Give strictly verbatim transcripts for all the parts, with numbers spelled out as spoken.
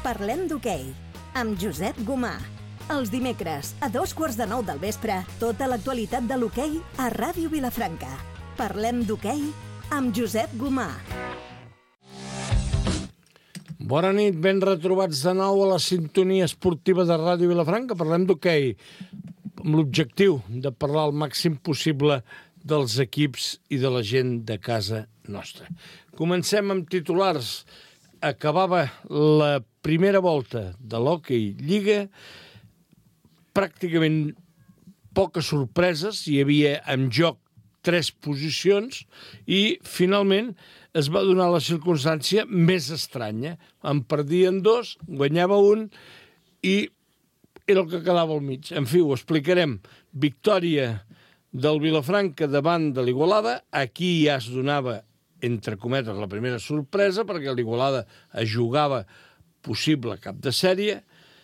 Parlem d'hoquei, amb Josep Gomà. Els dimecres, a dos quarts de nou del vespre, tota l'actualitat de l'hoquei a Ràdio Vilafranca. Parlem d'hoquei amb Josep Gomà. Bona nit, ben retrobats de nou a la sintonia esportiva de Ràdio Vilafranca. Parlem d'hoquei, amb l'objectiu de parlar el màxim possible dels equips i de la gent de casa nostra. Comencem amb titulars. Acabava la primera volta de l'Hockey Lliga, pràcticament poques sorpreses, hi havia en joc tres posicions i finalment es va donar la circumstància més estranya. En perdien dos, guanyava un i era el que quedava al mig. En fi, ho explicarem. Victòria del Vilafranca davant de l'Igualada. Aquí ja es donava, entre cometes, la primera sorpresa, perquè l'Igualada es jugava possible cap de sèrie.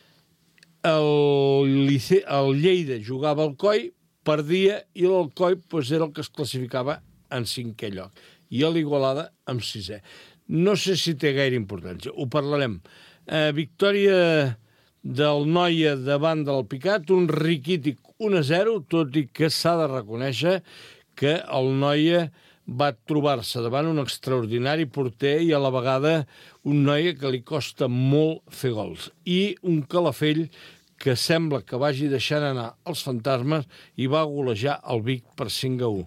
El, Lice... el Lleida jugava al Coi, perdia, i l'Alcoi pues, era el que es classificava en cinquè lloc. I l'Igualada en sisè. No sé si té gaire importància, ho parlarem. Eh, victòria del Noia davant del Picat, un riquític un a zero, tot i que s'ha de reconèixer que el Noia va trobar-se davant un extraordinari porter i a la vegada un Noia que li costa molt fer gols. I un Calafell que sembla que vagi deixant anar els fantasmes i va golejar el Vic per cinc a u.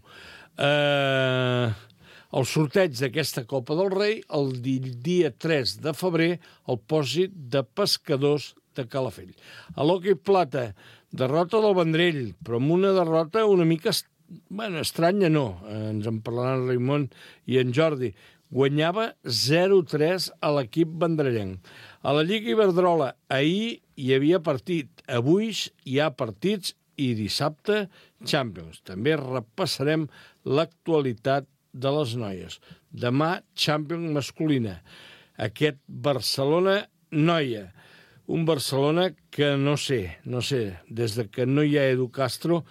Eh, el sorteig d'aquesta Copa del Rei, el dia tres de febrer, el pòsit de pescadors de Calafell. A l'hoquei plata, derrota del Vendrell, però amb una derrota una mica bueno, estranya no, ens en parlaran Raimon i en Jordi. Guanyava zero a tres a l'equip vendrellenc. A la Lliga Iberdrola, ahir hi havia partit, avui hi ha partits i dissabte Champions. També repassarem l'actualitat de les noies. Demà Champions masculina. Aquest Barcelona-Noia. Un Barcelona que no sé, no sé, des de que no hi ha Edu Castro,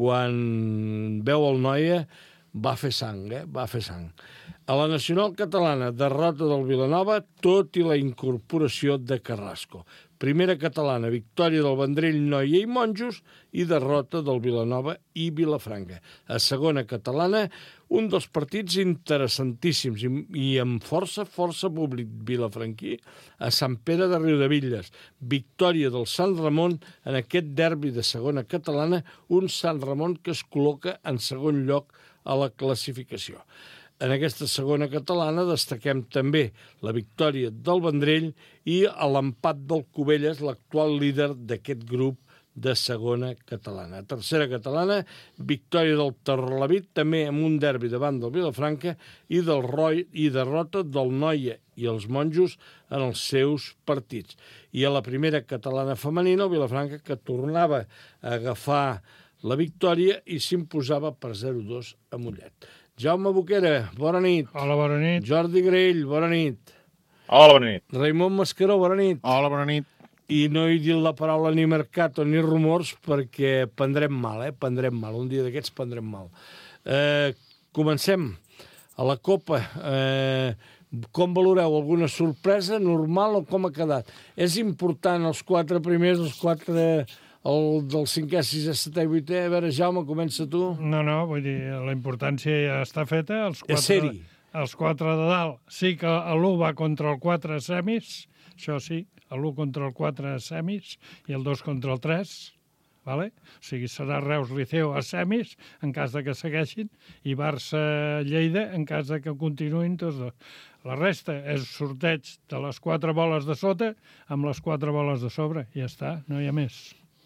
quan veu el Noia va fer sang, eh? va fer sang. A la nacional catalana, derrota del Vilanova, tot i la incorporació de Carrasco. Primera catalana, victòria del Vendrell, Noia i Monjos, i derrota del Vilanova i Vilafranca. A segona catalana, un dels partits interessantíssims i, i amb força, força públic vilafranquí, a Sant Pere de Riudebitlles. Victòria del Sant Ramon en aquest derbi de segona catalana, un Sant Ramon que es col·loca en segon lloc a la classificació. En aquesta segona catalana destaquem també la victòria del Vendrell i l'empat del Cubelles, l'actual líder d'aquest grup de segona catalana. Tercera catalana, victòria del Torrelavit, també amb un derbi davant del Vilafranca, i del Roi i derrota del Noia i els Monjos en els seus partits. I a la primera catalana femenina, el Vilafranca, que tornava a agafar la victòria i s'imposava per zero a dos a Mollet. Jaume Boquera, bona nit. Hola, bona nit. Jordi Grell, bona nit. Hola, bona nit. Raimon Mascaró, bona nit. Hola, bona nit. I no he dit la paraula ni mercato ni rumors perquè prendrem mal, eh? Prendrem mal. Un dia d'aquests prendrem mal. Eh, comencem. A la Copa, eh, com valoreu? Alguna sorpresa, normal o com ha quedat? És important els quatre primers, els quatre... el del cinquè, sisè, setè i vuitè. A veure, Jaume, comença tu. No, no, vull dir, la importància ja està feta. Els quatre, és seri. Els quatre de dalt. Sí que l'u va contra el quatre a semis, això sí, l'u contra el quatre a semis i el dos contra el tres, vale? O sigui, serà Reus-Liceu a semis, en cas de que segueixin, i Barça-Lleida, en cas de que continuïn tots dos. La resta és sorteig de les quatre boles de sota amb les quatre boles de sobre. Ja està, no hi ha més.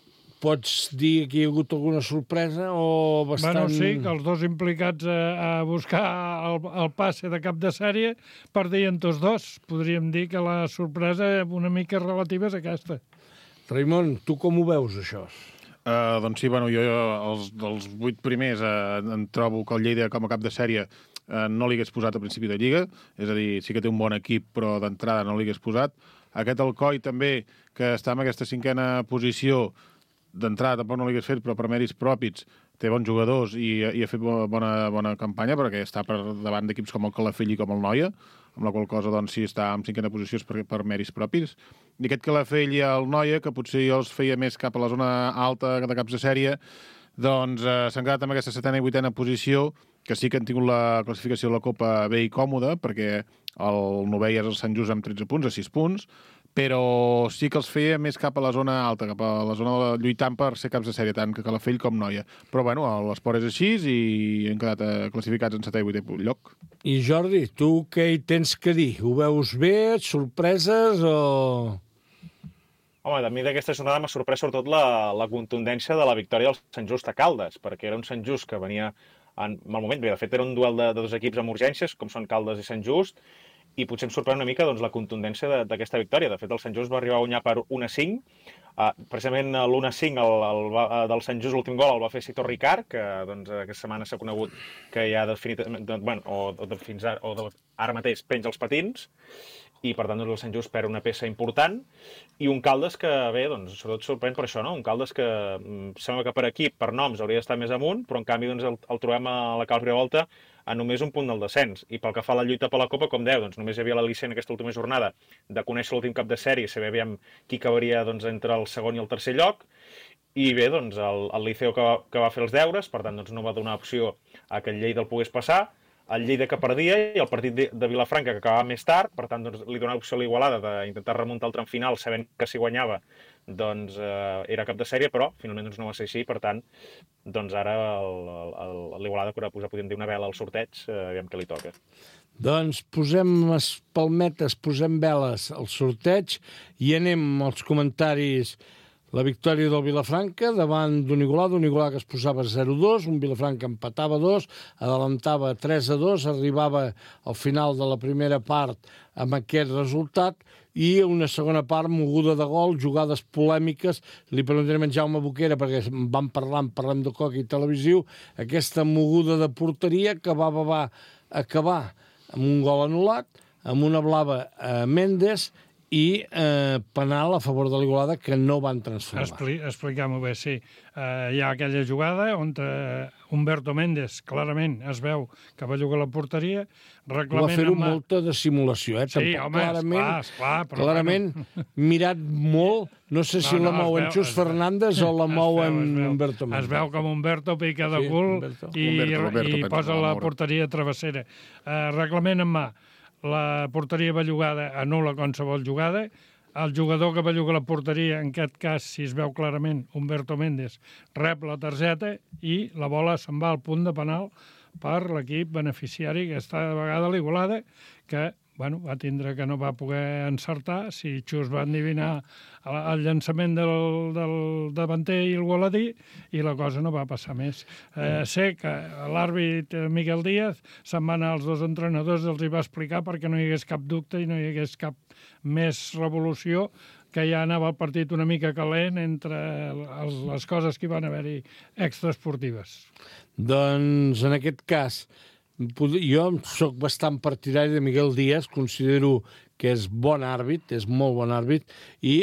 Pots dir que hi ha hagut alguna sorpresa o bastant... Bueno, sí, que els dos implicats a, a buscar el, el passe de cap de sèrie perdien tots dos. Podríem dir que la sorpresa una mica relativa és aquesta. Raimon, tu com ho veus, això? Uh, doncs sí, bueno, jo els, dels vuit primers uh, em trobo que el Lleida com a cap de sèrie uh, no li hagués posat a principi de Lliga, és a dir, sí que té un bon equip, però d'entrada no li hagués posat. Aquest Alcoi també, que està en aquesta cinquena posició, d'entrada tampoc no l'hagués fet, però per mèrits propis té bons jugadors i, i ha fet bona, bona campanya perquè està per davant d'equips com el Calafell i com el Noia. amb la qual cosa doncs, sí està en cinquena posició per, per mèrits propis. I aquest Calafell i el Noia, que potser jo els feia més cap a la zona alta de caps de sèrie, doncs eh, s'han quedat amb aquesta setena i vuitena posició, que sí que han tingut la classificació de la Copa bé i còmoda, perquè el novè és el Sant Just amb tretze punts, a sis punts, però sí que els feia més cap a la zona alta, cap a la zona de lluitant per ser caps de sèrie, tant que Calafell com Noia. Però bueno, l'esport és així i han quedat eh, classificats en setè i vuitè lloc. I Jordi, tu què hi tens que dir? Ho veus bé? Sorpreses o...? Home, a mi d'aquesta jornada m'ha sorprès sobretot la, la contundència de la victòria del Sant Just a Caldes, perquè era un Sant Just que venia en mal moment. Bé, de fet, era un duel de, de dos equips amb urgències, com són Caldes i Sant Just, i potser em sorprèn una mica doncs, la contundència d'aquesta victòria. De fet, el Sant Just va arribar a guanyar per un a cinc. Uh, precisament l'un a cinc el, el, el, del Sant Just, l'últim gol, el va fer Sitor Ricard, que doncs, aquesta setmana s'ha conegut que ja definitivament, de, bueno, o, o, de, fins ara, o de, ara mateix penja els patins, i per tant doncs, el Sant Just perd una peça important, i un Caldes que, bé, doncs, sobretot sorprèn per això, no? Un Caldes que mm, sembla que per equip, per noms, hauria d'estar més amunt, però en canvi doncs, el, el trobem a la Calp Volta a només un punt del descens. I pel que fa a la lluita per la Copa, com deu, doncs, només hi havia l'al·licient aquesta última jornada de conèixer l'últim cap de sèrie, saber aviam qui acabaria doncs, entre el segon i el tercer lloc, i bé, doncs, el, el Liceo que va, que va fer els deures, per tant doncs, no va donar opció a que el Lleida el pogués passar, el Lleida que perdia i el partit de, de Vilafranca que acabava més tard, per tant doncs, li donava opció a l'Igualada d'intentar remuntar el tram final sabent que si guanyava doncs, eh, era cap de sèrie, però finalment doncs, no va ser així, per tant doncs ara l'Igualada que posar podem dir una vela al sorteig, eh, aviam què li toca. Doncs posem les palmetes, posem veles al sorteig i anem als comentaris. La victòria del Vilafranca davant d'un Igualada, un Igualada que es posava zero a dos, un Vilafranca empatava dos, adelantava tres a dos, arribava al final de la primera part amb aquest resultat i una segona part moguda de gol, jugades polèmiques. Li preguntarem a Jaume Boquera, perquè vam parlar, parlem de Coca i televisiu, aquesta moguda de porteria que va, va, va acabar amb un gol anul·lat, amb una blava a Méndez i eh, penal a favor de l'Igualada que no van transformar. Expli Expliquem-ho bé, sí. Uh, hi ha aquella jugada on uh, Humberto Méndez clarament es veu que va jugar a la porteria. Va fer-ho amb molta de simulació, eh? Sí, Tampoc, home, clarament, esclar, esclar, però clarament bueno. Mirat molt, no sé si no, no, la mou en Xus Fernández o la mou en Humberto Méndez. Es veu com Humberto pica de sí, cul Humberto. i, Humberto, Humberto, i posa la porteria travessera. Uh, reglament en mà. La porteria bellugada anul·la qualsevol jugada. El jugador que belluga la porteria, en aquest cas, si es veu clarament, Humberto Méndez, rep la targeta i la bola se'n va al punt de penal per l'equip beneficiari, que està de vegada l'Igualada, que bueno, va tindre que no va poder encertar. Si Xus va endivinar el llançament del, del davanter i el goladí, i la cosa no va passar més. Eh, sé que l'àrbit Miguel Díaz se'n va anar als dos entrenadors, els hi va explicar perquè no hi hagués cap dubte i no hi hagués cap més revolució, que ja anava el partit una mica calent entre les coses que hi van haver-hi extraesportives. Doncs, en aquest cas, jo sóc bastant partidari de Miguel Díaz, considero que és bon àrbit, és molt bon àrbit, i,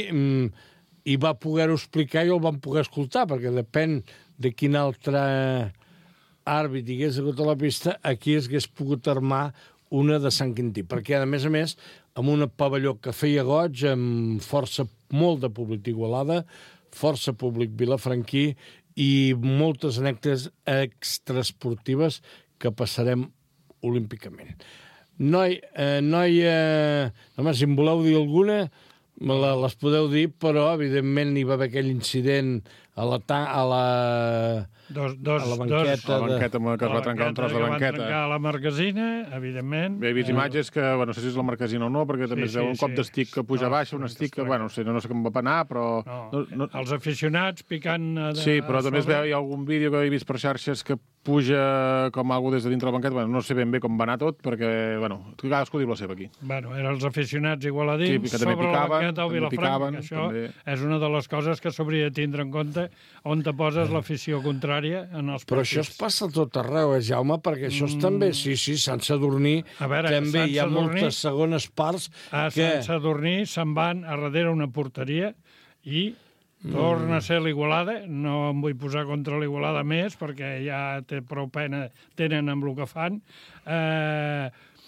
i va poder-ho explicar i el vam poder escoltar, perquè depèn de quin altre àrbit hi hagués hagut a la pista, aquí es hagués pogut armar una de Sant Quintí, perquè, a més a més, amb un pavelló que feia goig, amb força, molt de públic d'Igualada, força públic vilafranquí i moltes anècdotes extraesportives que passarem olímpicament. Noi, eh, noi eh, home, si en voleu dir alguna, les podeu dir, però evidentment hi va haver aquell incident a la, a la, dos, dos, a la banqueta. Dos, a la banqueta que es va trencar un tros de banqueta. Va trencar la marquesina, evidentment. Bé, he vist imatges que, bueno, no sé si és la marquesina o no, perquè també sí, es veu sí, un cop sí. d'estic que puja no, baix, un estic que, bueno, no sé, no, no sé com va penar, però... No. No, no... Els aficionats picant... A, sí, però també es veu, hi ha algun vídeo que he vist per xarxes que puja com algú des de dintre la banqueta. Bueno, no sé ben bé com va anar tot, perquè, bueno, cadascú diu la seva aquí. Bueno, eren els aficionats igualadins sí, sobre picaven, la banqueta o Vilafranca, picaven, això també. És una de les coses que s'hauria de tindre en compte on te poses l'afició contrària en els partits. Però això es passa a tot arreu, eh, Jaume, perquè això és mm. també, sí, sí, Sant Sadurní, veure, també Sant hi ha Sadurní, moltes segones parts a que... Sant Sadurní se'n van a darrere una porteria i torna a ser l'Igualada. No em vull posar contra l'Igualada més, perquè ja té prou pena tenen amb el que fan. Eh,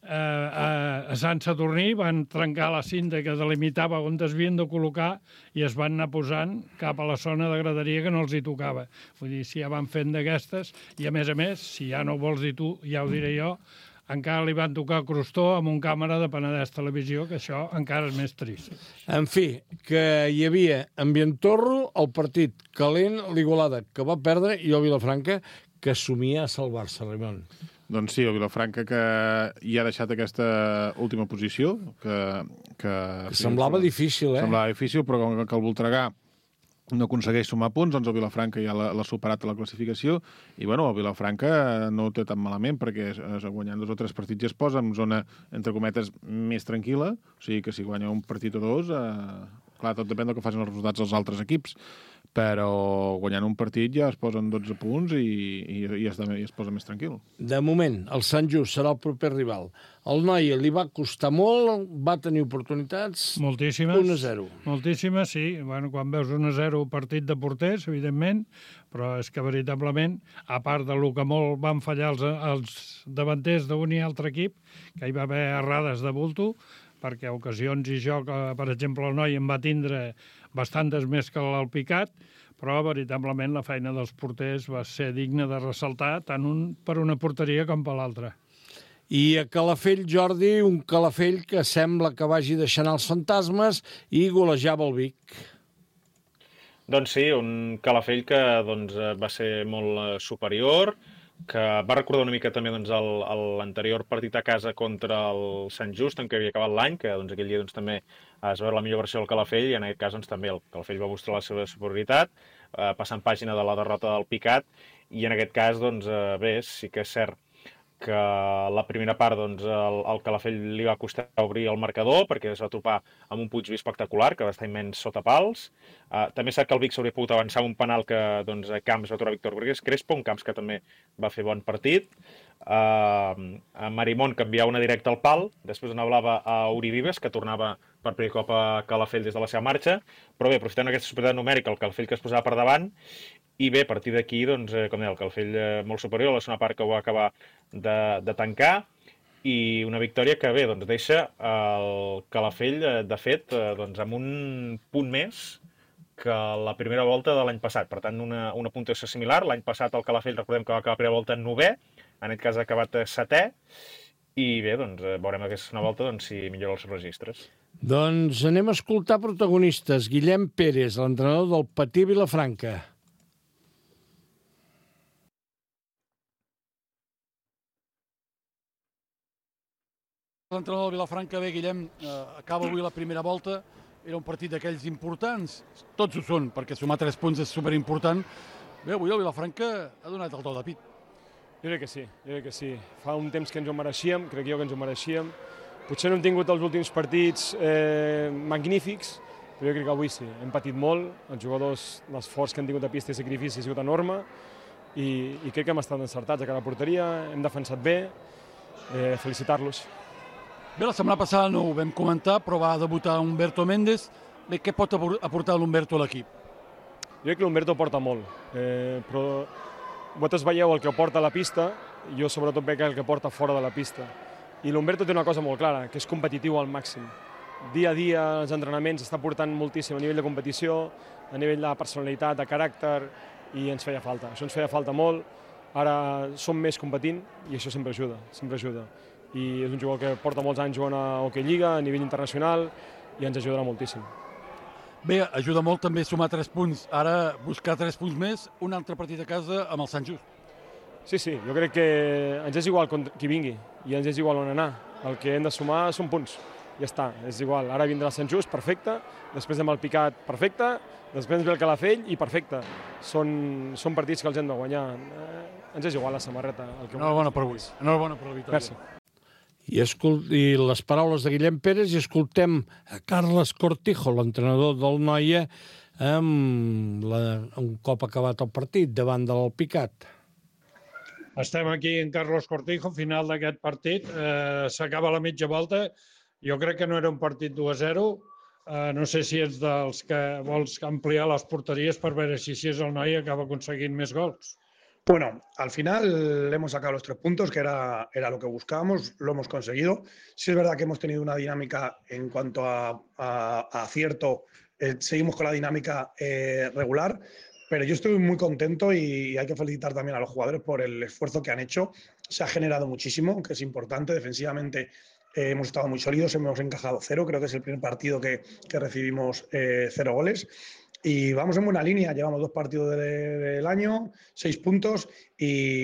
a Sant Sadurní van trencar la cinta que delimitava on es havien de col·locar i es van anar posant cap a la zona de graderia que no els hi tocava. Vull dir, si ja van fent d'aquestes, i a més a més, si ja no ho vols dir tu, ja ho diré jo, encara li van tocar crostó amb un càmera de Penedès Televisió, que això encara és més trist. En fi, que hi havia ambientorro, el partit calent, l'Igualada, que va perdre, i el Vilafranca, que somia a salvar-se, Ramon. Doncs sí, el Vilafranca, que ja ha deixat aquesta última posició, que... que, que semblava que, difícil, eh? Semblava difícil, però com que el Voltregà no aconsegueix sumar punts, doncs el Vilafranca ja l'ha superat a la classificació, i bueno, el Vilafranca no ho té tan malament, perquè es, es guanyant dos o tres partits ja es posa en zona, entre cometes, més tranquil·la, o sigui que si guanya un partit o dos, eh, clar, tot depèn del que facin els resultats dels altres equips, però guanyant un partit ja es posen dotze punts i, i, i, es, i es posa més tranquil. De moment, el Sant Just serà el proper rival. El Noia li va costar molt, va tenir oportunitats... Moltíssimes. un a zero. Moltíssimes, sí. Bueno, quan veus un a zero partit de porters, evidentment, però és que veritablement, a part de lo que molt van fallar els, els davanters d'un i altre equip, que hi va haver errades de bulto, perquè a ocasions i jo, per exemple, el Noia em va tindre bastantes més que l'Alpicat, però veritablement la feina dels porters va ser digna de ressaltar tant un per una porteria com per l'altra. I a Calafell, Jordi, un Calafell que sembla que vagi deixant els fantasmes i golejava el Vic. Doncs sí, un Calafell que doncs, va ser molt superior, que va recordar una mica també doncs, l'anterior partit a casa contra el Sant Just, en què havia acabat l'any, que doncs, aquell dia doncs, també es va veure la millor versió del Calafell, i en aquest cas doncs, també el Calafell va mostrar la seva superioritat, eh, passant pàgina de la derrota del Picat, i en aquest cas, doncs, eh, bé, sí que és cert que la primera part doncs, el, el Calafell li va costar obrir el marcador perquè es va topar amb un Puigví espectacular que va estar immens sota pals. Uh, també sap que el Vic s'hauria pogut avançar un penal que doncs, a Camps va aturar Víctor Burgués Crespo, un Camps que també va fer bon partit. Uh, a Marimón canviava una directa al pal, després anablava a Uri Vives, que tornava per primer cop a Calafell des de la seva marxa, però bé, aprofitant aquesta superioritat numèrica, el Calafell que es posava per davant, i bé, a partir d'aquí, doncs, eh, com deia, el Calafell eh, molt superior, la segona part que ho va acabar de, de tancar, i una victòria que, bé, doncs, deixa el Calafell, eh, de fet, eh, doncs, amb un punt més que la primera volta de l'any passat. Per tant, una, una puntuació similar. L'any passat el Calafell, recordem que va acabar la primera volta en novè, en aquest cas ha acabat setè, i bé, doncs, veurem aquesta segona volta doncs, si millora els registres. Doncs anem a escoltar protagonistes. Guillem Pérez, l'entrenador del Patí Vilafranca. L'entrenador del Vilafranca, bé, Guillem, eh, acaba avui la primera volta, era un partit d'aquells importants, tots ho són, perquè sumar tres punts és superimportant. Bé, avui el Vilafranca ha donat el do de pit. Jo crec que sí, jo crec que sí. Fa un temps que ens ho mereixíem, crec jo que ens ho mereixíem. Potser no hem tingut els últims partits eh, magnífics, però jo crec que avui sí. Hem patit molt, els jugadors, l'esforç que han tingut a pista i sacrifici ha sigut enorme, i, i crec que hem estat encertats a cada porteria, hem defensat bé, eh, felicitar-los. Bé, la setmana passada no ho vam comentar, però va debutar Humberto Méndez. Bé, què pot aportar l'Humberto a l'equip? Jo crec que l'Humberto porta molt, eh, però vosaltres veieu el que porta a la pista, i jo sobretot veig el que porta fora de la pista. I l'Humberto té una cosa molt clara, que és competitiu al màxim. Dia a dia, els entrenaments, està portant moltíssim a nivell de competició, a nivell de personalitat, de caràcter, i ens feia falta. Això ens feia falta molt. Ara som més competint i això sempre ajuda, sempre ajuda. I és un jugador que porta molts anys jugant a Hockey Lliga, a nivell internacional, i ens ajudarà moltíssim. Bé, ajuda molt també sumar tres punts. Ara buscar tres punts més, un altre partit a casa amb el Sant Just. Sí, sí, jo crec que ens és igual qui vingui i ens és igual on anar. El que hem de sumar són punts. Ja està, és igual. Ara vindrà el Sant Just, perfecte. Després hem el Picat, perfecte. Després ve el Calafell i perfecte. Són, són partits que els hem de guanyar. Eh, ens és igual la samarreta. El que Enhorabona per avui. Enhorabona per la victòria. Gràcies. I, escolt... I les paraules de Guillem Pérez, i escoltem a Carles Cortijo, l'entrenador del Noia, amb la... un cop acabat el partit davant del Picat. Estem aquí en Carlos Cortijo, final d'aquest partit. Eh, S'acaba la mitja volta. Jo crec que no era un partit u a zero. Eh, no sé si ets dels que vols ampliar les porteries per veure si, si és el Noia acaba aconseguint més gols. Bueno, al final hemos sacado los tres puntos, que era, era lo que buscábamos, lo hemos conseguido. Sí es verdad que hemos tenido una dinámica en cuanto a, a, a acierto, eh, seguimos con la dinámica eh, regular, pero yo estoy muy contento y hay que felicitar también a los jugadores por el esfuerzo que han hecho. Se ha generado muchísimo, que es importante. Defensivamente eh, hemos estado muy sólidos, hemos encajado cero, creo que es el primer partido que, que recibimos eh, cero goles. Y vamos en buena línea, llevamos dos partidos de, del año, seis puntos y,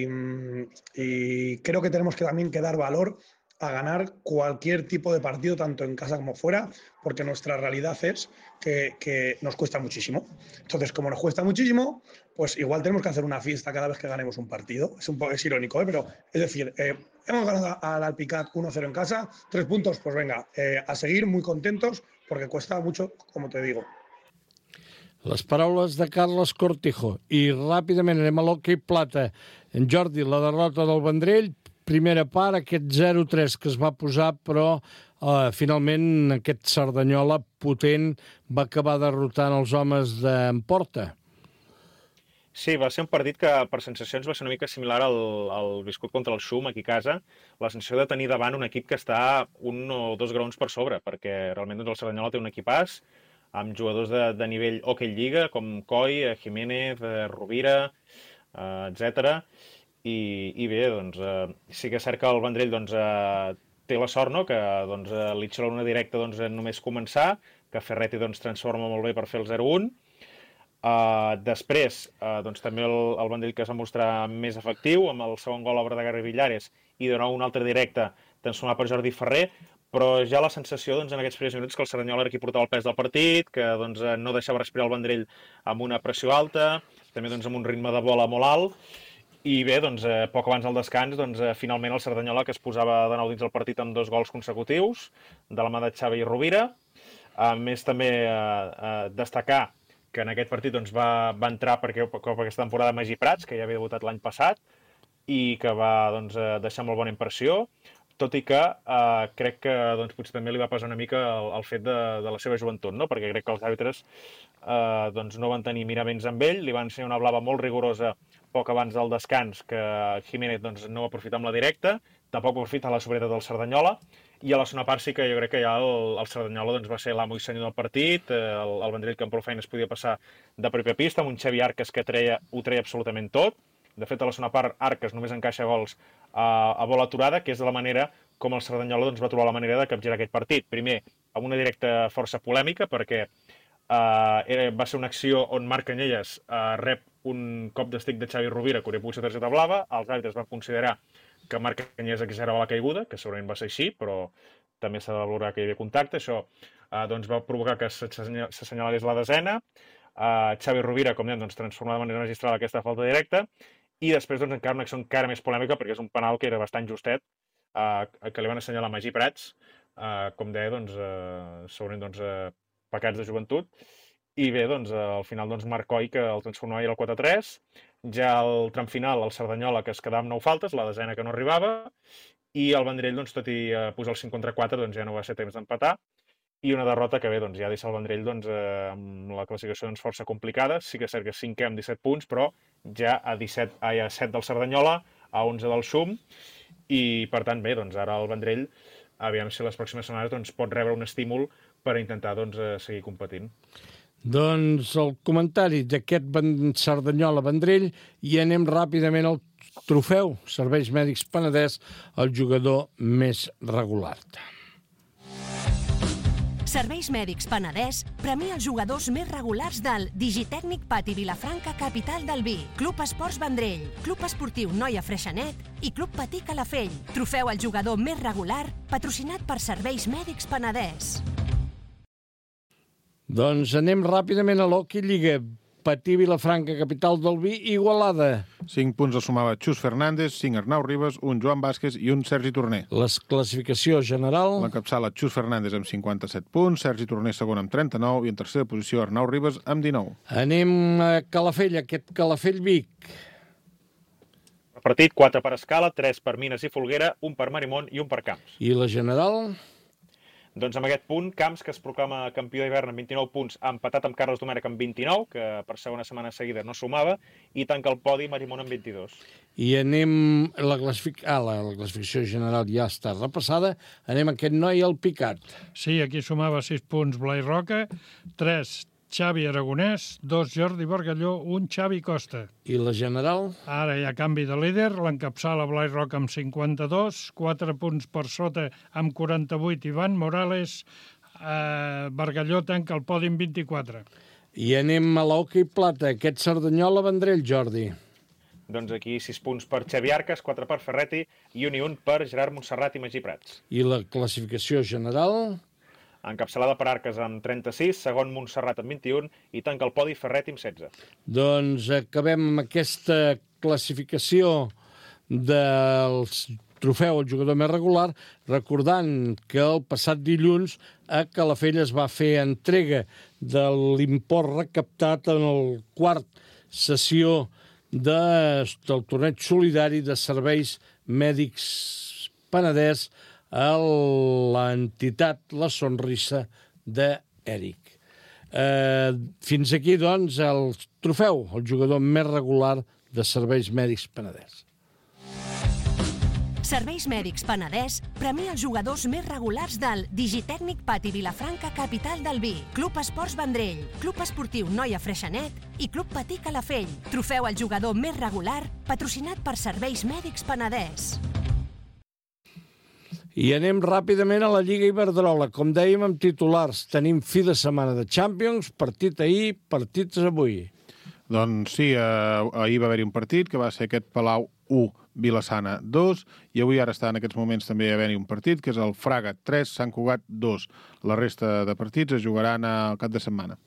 y creo que tenemos que también que dar valor a ganar cualquier tipo de partido, tanto en casa como fuera, porque nuestra realidad es que, que nos cuesta muchísimo. Entonces, como nos cuesta muchísimo, pues igual tenemos que hacer una fiesta cada vez que ganemos un partido. Es un poco es irónico, ¿eh? Pero es decir, eh, hemos ganado al Alpicat uno cero en casa, tres puntos, pues venga, eh, a seguir muy contentos, porque cuesta mucho, como te digo. Les paraules de Carles Cortijo. I ràpidament anem a l'hoquei plata. En Jordi, la derrota del Vendrell, primera part, aquest zero tres que es va posar, però eh, finalment aquest Cerdanyola potent va acabar derrotant els homes d'Emporta. Sí, va ser un partit que per sensacions va ser una mica similar al, al viscut contra el Xum aquí a casa, la sensació de tenir davant un equip que està un o dos graons per sobre, perquè realment doncs, el Cerdanyola té un equipàs amb jugadors de, de nivell hoquei lliga, com Coi, Jiménez, Rovira, eh, etcètera. I, I bé, doncs, eh, sí que és cert que el Vendrell doncs, eh, té la sort, no?, que doncs, eh, l'Itxalona directe doncs, només començar, que Ferretti doncs, transforma molt bé per fer el zero un. Uh, després, uh, doncs, també el, el Vendrell que es va mostrar més efectiu, amb el segon gol a Verdaguer i Villares, i de nou un altre directe transformat per Jordi Ferrer, però ja la sensació doncs, en aquests primers minuts que el Cerdanyola era qui portava el pes del partit, que doncs, no deixava respirar el Vendrell amb una pressió alta, també doncs, amb un ritme de bola molt alt, i bé, doncs, eh, poc abans del descans, doncs, eh, finalment el Cerdanyola que es posava de nou dins el partit amb dos gols consecutius, de la mà de Xavi i Rovira. A més, també eh, eh, destacar que en aquest partit doncs, va, va entrar perquè cop aquesta temporada Magí Prats, que ja havia debutat l'any passat, i que va doncs, deixar molt bona impressió, tot i que eh, crec que doncs, potser també li va pesar una mica el, el fet de, de la seva joventut, no? Perquè crec que els àrbitres eh, doncs, no van tenir miraments amb ell, li van ensenyar una blava molt rigorosa poc abans del descans, que Jiménez doncs, no va aprofitar amb la directa, tampoc va aprofitar la sobrietat del Cerdanyola, i a la segona part sí que jo crec que ja el, el Cerdanyola doncs, va ser l'amo i senyor del partit, eh, el, el Vendrell que amb prou feina es podia passar de pròpia pista, amb un Xavi Arcas que treia, ho treia absolutament tot. De fet, a la segona part, Arcas només encaixa gols a, a bola aturada, que és de la manera com el Cerdanyola doncs, va trobar la manera de capgirar aquest partit. Primer, amb una directa força polèmica, perquè eh, era, va ser una acció on Marc Canyelles eh, rep un cop d'estic de Xavi Rovira, que hauria pogut ser targeta blava. Els àrbitres van considerar que Marc Canyelles exagerava la caiguda, que segurament va ser així, però també s'ha de valorar que hi havia contacte. Això eh, doncs, va provocar que s'assenyalés la desena. Eh, Xavi Rovira, com dèiem, doncs, transformar de manera magistral aquesta falta directa. I després doncs, encara una acció encara més polèmica, perquè és un penal que era bastant justet, eh, que li van assenyalar Magí Prats, eh, com deia, doncs, eh, segurament doncs, eh, pecats de joventut. I bé, doncs, eh, al final doncs, Marc Coi, que el transformava i el quatre tres, ja al tram final el Cerdanyola, que es quedava amb nou faltes, la desena que no arribava, i el Vendrell, doncs, tot i eh, posar el cinc contra quatre, doncs, ja no va ser temps d'empatar, i una derrota que bé, doncs, ja deixa el Vendrell doncs, eh, amb la classificació doncs, força complicada. Sí que és cert que cinquè amb disset punts, però ja a, disset, ai, a set del Cerdanyola, a onze del Xum, i per tant, bé, doncs, ara el Vendrell, aviam si les pròximes setmanes doncs, pot rebre un estímul per intentar doncs, seguir competint. Doncs el comentari d'aquest Cerdanyola-Vendrell i anem ràpidament al trofeu Serveis Mèdics Penedès, el jugador més regular. Serveis Mèdics Penedès premia els jugadors més regulars del Digitècnic Pati Vilafranca, capital del vi, Club Esports Vendrell, Club Esportiu Noia Freixenet i Club Patí Calafell. Trofeu al jugador més regular, patrocinat per Serveis Mèdics Penedès. Doncs anem ràpidament a l'Hockey Lliga. Patí Vilafranca, capital del vi, Igualada. Cinc punts els sumava Xus Fernández, cinc Arnau Ribas, un Joan Vázquez i un Sergi Torner. La classificació general... L'encapçala Xus Fernández amb cinquanta-set punts, Sergi Torner segon amb trenta-nou i en tercera posició Arnau Ribas amb dinou. Anem a Calafell, aquest Calafell-Vic. Partit, quatre per Escala, tres per Mines i Folguera, un per Marimón i un per Camps. I la general? Doncs amb aquest punt, Camps, que es proclama campió d'hivern amb vint-i-nou punts, ha empatat amb Carles Domènech amb vint-i-nou, que per segona setmana seguida no sumava, i tanca el podi Marimón amb vint-i-dos. I anem... La, classific... ah, la, la classificació general ja està repassada. Anem a aquest noi al picat. Sí, aquí sumava sis punts Blai Roca, tres Xavi Aragonès, dos Jordi Bargalló, un Xavi Costa. I la general? Ara hi ha canvi de líder, l'encapçala Blai Roca amb cinquanta-dos, quatre punts per sota amb quaranta-vuit Ivan Morales, eh, Bargalló tanca el podi amb vint-i-quatre. I anem a l'hoquei plata, aquest Cerdanyola Vendrell, Jordi. Doncs aquí sis punts per Xavi Arcas, quatre per Ferretti i un i un per Gerard Montserrat i Magí Prats. I la classificació general? Encapçalada per Arcas amb trenta-sis, segon Montserrat amb vint-i-un i tanca el podi Ferretti amb setze. Doncs acabem amb aquesta classificació del trofeu al jugador més regular, recordant que el passat dilluns a Calafell es va fer entrega de l'import recaptat en el quart sessió de, del torneig solidari de serveis mèdics Penedès a l'entitat La Sonrisa d'Eric. Eh, fins aquí, doncs, el trofeu, el jugador més regular de serveis mèdics Penedès. Serveis Mèdics Penedès premia els jugadors més regulars del Digitècnic Pati Vilafranca, capital del vi, Club Esports Vendrell, Club Esportiu Noia Freixenet i Club Patí Calafell. Trofeu al jugador més regular, patrocinat per Serveis Mèdics Penedès. I anem ràpidament a la Lliga Iberdrola. Com dèiem, amb titulars, tenim fi de setmana de Champions, partit ahir, partits avui. Doncs sí, eh, ahir va haver-hi un partit, que va ser aquest Palau u, Vilassana dos, i avui ara està en aquests moments també haver-hi un partit, que és el Fraga tres, Sant Cugat dos. La resta de partits es jugaran al cap de setmana.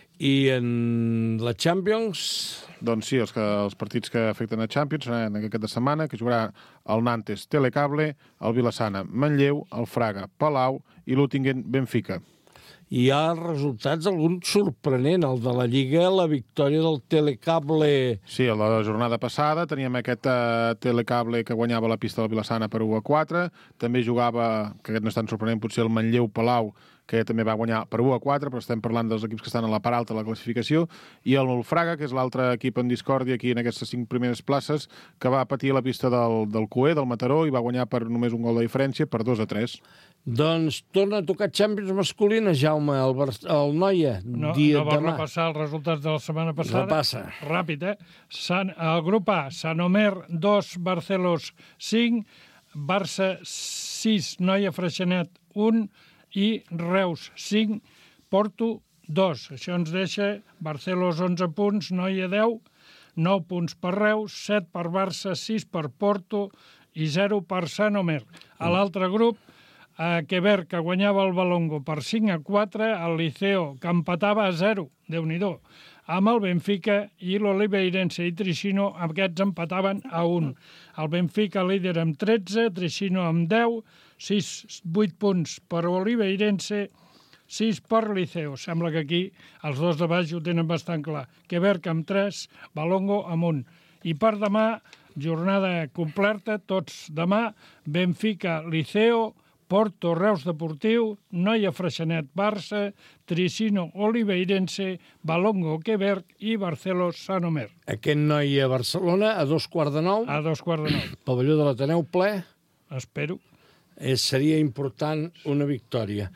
I en la Champions? Doncs sí, els, que, els partits que afecten a Champions seran en aquest de setmana, que jugarà el Nantes Telecable, el Vilassana Manlleu, el Fraga Palau i l'Uttingen Benfica. Hi ha resultats, algun sorprenent, el de la Lliga, la victòria del Telecable. Sí, a la jornada passada teníem aquest uh, Telecable que guanyava la pista del Vilassana per u a quatre, també jugava, que aquest no és tan sorprenent, potser el Manlleu Palau, que també va guanyar per u a quatre, però estem parlant dels equips que estan a la part alta de la classificació, i el Fraga, que és l'altre equip en discòrdia aquí en aquestes cinc primeres places, que va patir la pista del, del Cué, del Mataró, i va guanyar per només un gol de diferència, per dos a tres. Doncs torna a tocar Champions masculina, Jaume, el, Bar el Noia, no, dia no vol demà. repassar els resultats de la setmana passada? Repassa. Ràpid, eh? Sant, el grup A, Sant Omer dos, Barcelos cinc, Barça sis, Noia Freixenet un i Reus cinc, Porto dos. Això ens deixa Barcelos onze punts, Noia deu, nou punts per Reus, set per Barça, sis per Porto i zero per Sant Omer. A l'altre grup, a Quever, que guanyava el Balongo per cinc a quatre, el Liceo, que empatava a zero, Déu-n'hi-do, amb el Benfica, i l'Oliveirense i Tricino, aquests empataven a un. El Benfica líder amb tretze, Tricino amb deu, sis, vuit punts per Oliveirense, sis per Liceo. Sembla que aquí els dos de baix ho tenen bastant clar. Quever amb tres, Balongo amb un. I per demà, jornada completa, tots demà, Benfica, Liceo, Porto, Reus Deportiu, Noia Freixenet, Barça, Tricino, Oliveirense, Balongo, Quever i Barcelos, Sant Omer. Aquest Noia a Barcelona, a dos quarts de nou. A dos quarts de nou. Pavelló de l'Ateneu ple. Espero. Eh, seria important una victòria.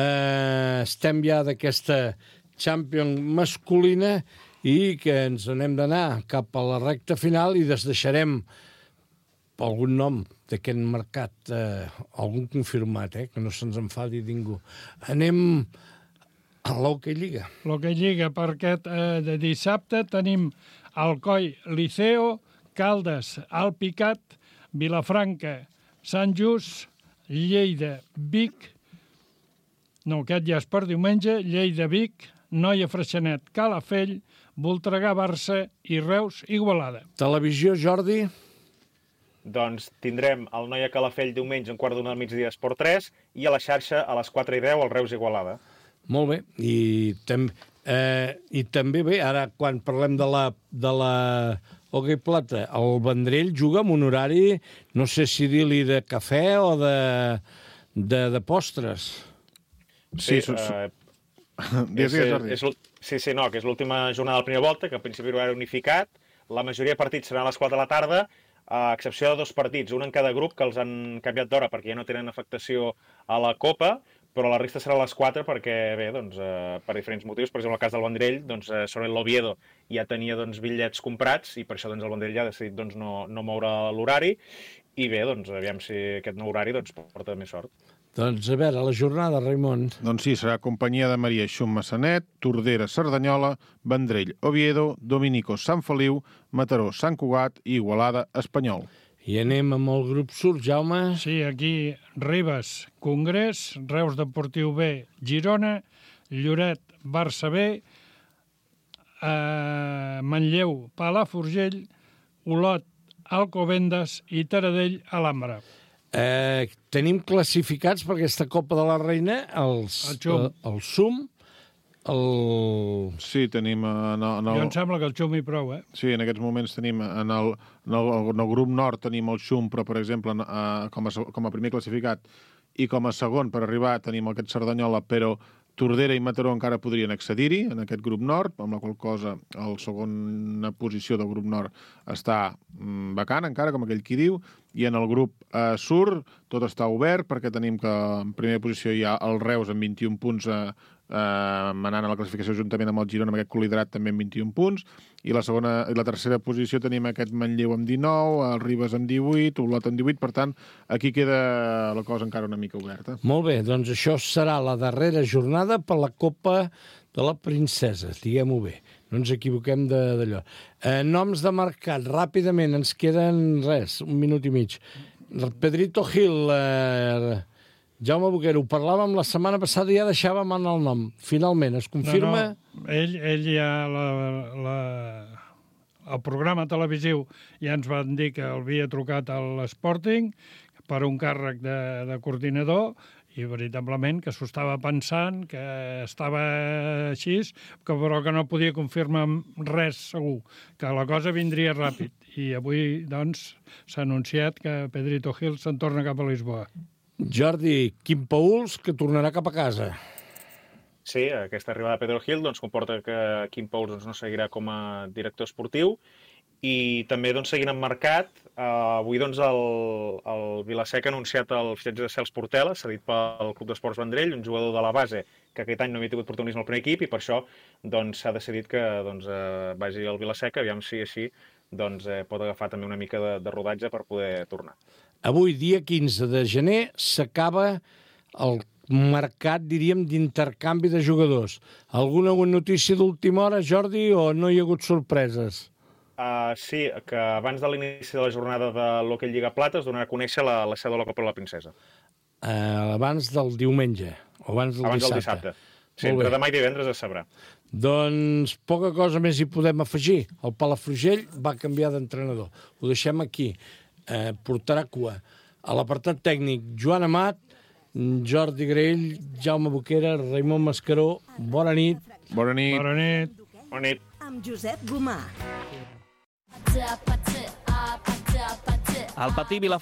Eh, estem ja d'aquesta Champions masculina i que ens n'hem d'anar cap a la recta final i desdeixarem algun nom d'aquest mercat, eh, algun confirmat, eh, que no se'ns enfadi ningú. Anem a l'Hockey Lliga. L'Hockey Lliga, per aquest eh, de dissabte tenim Alcoi, Liceo, Caldes, Alpicat, Vilafranca, Sant Just, Lleida, Vic, no, aquest ja és per diumenge, Lleida, Vic, Noia Freixenet, Calafell, Voltregà, Barça i Reus, Igualada. Televisió, Jordi? Doncs tindrem el Noia Calafell diumenge en quart d'una del migdia Esport tres i a la xarxa a les quatre i deu el Reus Igualada. Molt bé. I, tam eh, i també bé, ara quan parlem de la, de la Hockey Plata, el Vendrell juga amb un horari, no sé si dir-li de cafè o de, de, de postres. Sí, Sí, sí, eh, Digues, digues, Jordi. és, és, sí, sí, no, que és l'última jornada de la primera volta, que al principi era unificat. La majoria de partits seran a les quatre de la tarda, a excepció de dos partits, un en cada grup, que els han canviat d'hora perquè ja no tenen afectació a la Copa, però la resta serà a les quatre perquè, bé, doncs, eh, per diferents motius. Per exemple, el cas del Vendrell, doncs, eh, sobre l'Oviedo ja tenia doncs, bitllets comprats i per això doncs, el Vendrell ja ha decidit doncs, no, no moure l'horari. I bé, doncs, aviam si aquest nou horari doncs, porta més sort. Doncs a veure, la jornada, Raimon. Doncs sí, serà companyia de Maria Xum Massanet, Tordera Cerdanyola, Vendrell Oviedo, Dominico Sant Feliu, Mataró Sant Cugat i Igualada Espanyol. I anem amb el grup surt, Jaume. Sí, aquí Ribes, Congrés, Reus Deportiu B, Girona, Lloret, Barça B, eh, Manlleu, Palafrugell, Olot, Alcobendas i Taradell, Alhambra. Eh, tenim classificats per aquesta Copa de la Reina els, El Xum. el, el Sum, el... Sí, tenim... En el, en el... Jo em sembla que el Xum hi prou, eh? Sí, en aquests moments tenim en el, en el, en el grup nord tenim el Xum, però, per exemple, en, eh, com, a, com a primer classificat i com a segon per arribar tenim aquest Cerdanyola, però Tordera i Mataró encara podrien accedir-hi en aquest grup nord, amb la qual cosa la segona posició del grup nord està mm, vacant encara, com aquell qui diu, i en el grup eh, sur tot està obert perquè tenim que en primera posició hi ha el Reus amb vint-i-un punts eh, eh, manant a la classificació juntament amb el Girona, amb aquest col·liderat també amb vint-i-un punts, i la segona i la tercera posició tenim aquest Manlleu amb dinou, el Ribes amb divuit, Olot amb divuit, per tant, aquí queda la cosa encara una mica oberta. Molt bé, doncs això serà la darrera jornada per la Copa de la Princesa, diguem-ho bé. No ens equivoquem d'allò. Eh, noms de mercat, ràpidament, ens queden res, un minut i mig. Pedrito Gil, eh, Jaume Boquero, ho parlàvem la setmana passada i ja deixàvem anar el nom. Finalment, es confirma? No, no. Ell, ell ja... La, la, el programa televisiu ja ens van dir que el havia trucat a l'Sporting per un càrrec de, de coordinador i veritablement que s'ho estava pensant, que estava així, que, però que no podia confirmar res segur, que la cosa vindria ràpid. I avui, doncs, s'ha anunciat que Pedrito Gil se'n torna cap a Lisboa. Jordi, Quim Pauls, que tornarà cap a casa. Sí, aquesta arribada de Pedro Gil doncs, comporta que Quim Pauls doncs, no seguirà com a director esportiu i també doncs, seguint en mercat, eh, avui doncs, el, el Vilaseca ha anunciat el fitxatge de Cels Portela, cedit pel Club d'Esports Vendrell, un jugador de la base que aquest any no havia tingut protagonisme al primer equip i per això s'ha doncs, decidit que doncs, eh, vagi al Vilaseca, aviam si així doncs, eh, pot agafar també una mica de, de rodatge per poder tornar. Avui, dia quinze de gener, s'acaba el mercat, diríem, d'intercanvi de jugadors. Alguna notícia d'última hora, Jordi, o no hi ha hagut sorpreses? Uh, sí, que abans de l'inici de la jornada de l'Hockey Lliga Plata es donarà a conèixer la, la seu de la Copa de la Princesa. Uh, abans del diumenge, o abans del abans dissabte. Abans del dissabte. Sí, entre demà i divendres es sabrà. Doncs poca cosa més hi podem afegir. El Palafrugell va canviar d'entrenador. Ho deixem aquí. Eh, portarà cua. A l'apartat tècnic, Joan Amat, Jordi Graell, Jaume Boquera, Raimon Mascaró. Bona nit. Bona nit. Bona nit. Bona nit. Amb Josep Gomà. Al Patí Vilafranca